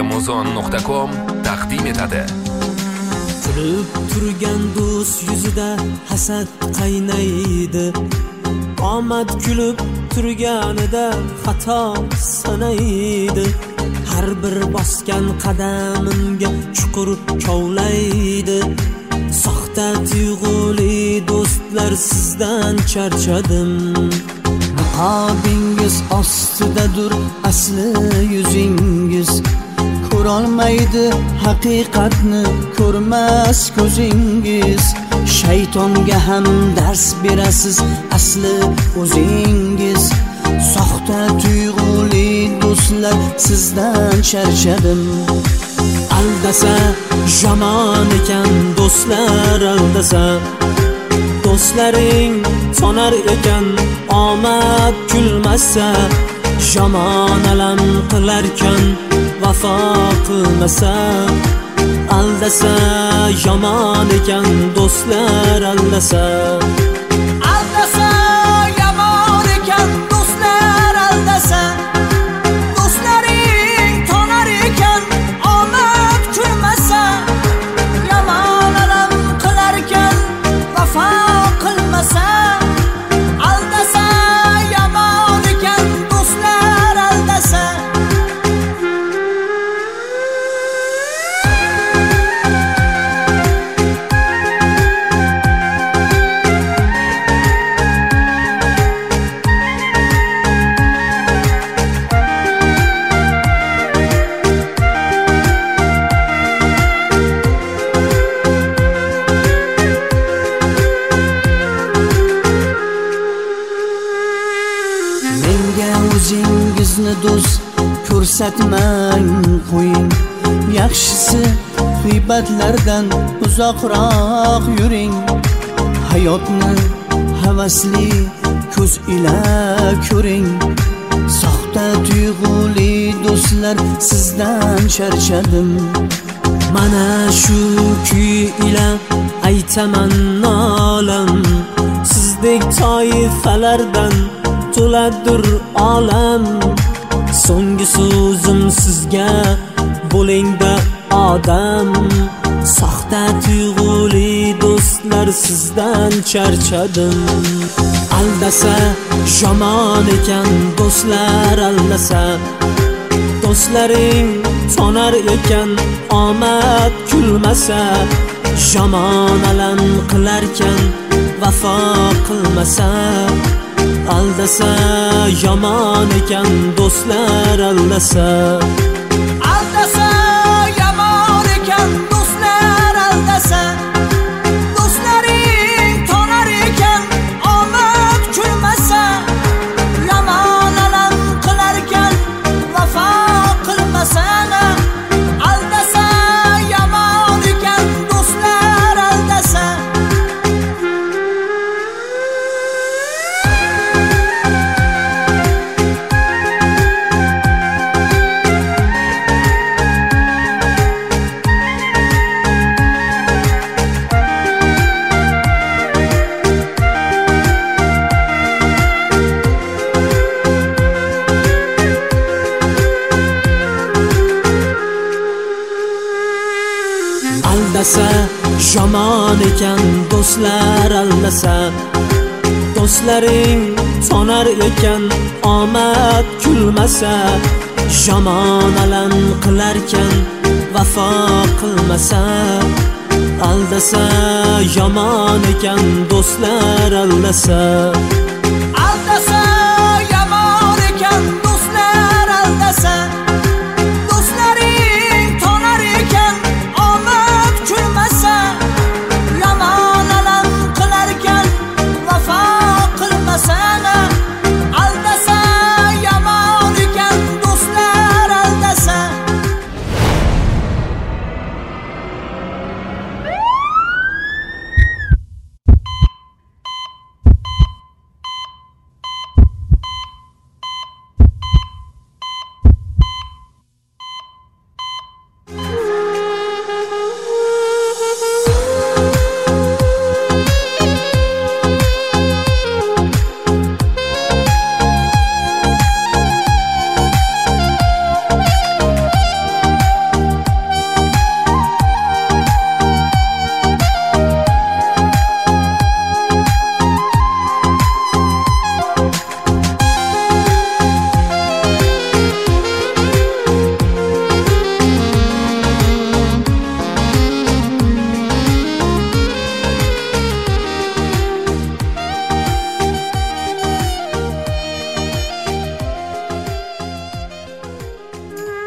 Amazon.com taqdim etadi. Kulib turgan do'st yuzida hasad qaynaydi. Omad kulib turganida xato sanaydi. Har bir bosgan qadamimga chuqur kovlaydi. Soxta tuyg'uli do'stlar sizdan charchadim. Niqobingiz ostidadir asli yuzingiz. Ko'rolmaydi haqiqatni ko'rmas ko'zingiz. Shaytonga ham dars berasiz asli o'zingiz. Soxta tuyg'uli do'stlar sizdan charchadim. Aldasa yomon ekan do'stlar, aldasa do'stlaring sonar ekan omad kulmasa. Yomon alam qilarkan vafo qilmasa. Aldasa yomon ekan do'stlar, aldasa yomon ekan do'stlar, aldasa do'stlaring tonar ekan omad kulmasa. Yomon alam qilarkan vafo qilmasa. Aldasa yomon ekan do'stlar, aldasa o'zingizni do'st ko'rsatmang qo'ying. Yaxshisi g'iybatlardan uzoqroq yuring. Hayotni havasli ko'z ila ko'ring. Soxta tuyg'uli do'stlar sizdan charchadim. Mana shu kuy ila aytaman nolam. Sizdek toifalardan to'ladir olam. So'nggi so'zim sizga, bo'lingda odam. Soxta tuyg'uli do'stlar sizdan charchadim. Aldasa yomon ekan do'stlar, aldasa do'stlaring sonar ekan omad kulmasa. Yomon alam qilarkan vafo qilmasa. Aldasa yomon ekan do'stlar, aldasa yomon ekan do'stlar, aldasa do'stlaring tonar ekan omad kulmasa. Yomon alam qilarkan vafo qilmasa. Aldasa yomon ekan do'stlar, aldasa yomon ekan do'stlar, aldasa do'stlaring sonar ekan omad kulmasa. Yomon alam qilarkan vafo qilmasa. Aldasa yomon ekan do'stlar, aldasa yomon ekan do'stlar, aldasa do'stlaring tonar ekan omad kulmasa. Yomon alam qilarkan vafo qilmasa. Aldasa yomon ekan do'stlar, aldasa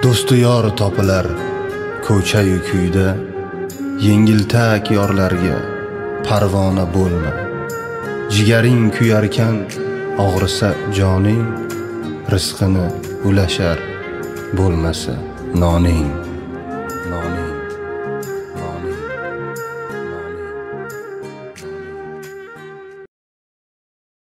do'sti yor topilar ko'cha-yu kuyda, yengiltak yorlarga parvona bo'lma. Jigaring kuyarkan og'risa joning, rizqini ulashar bo'lmasa noning.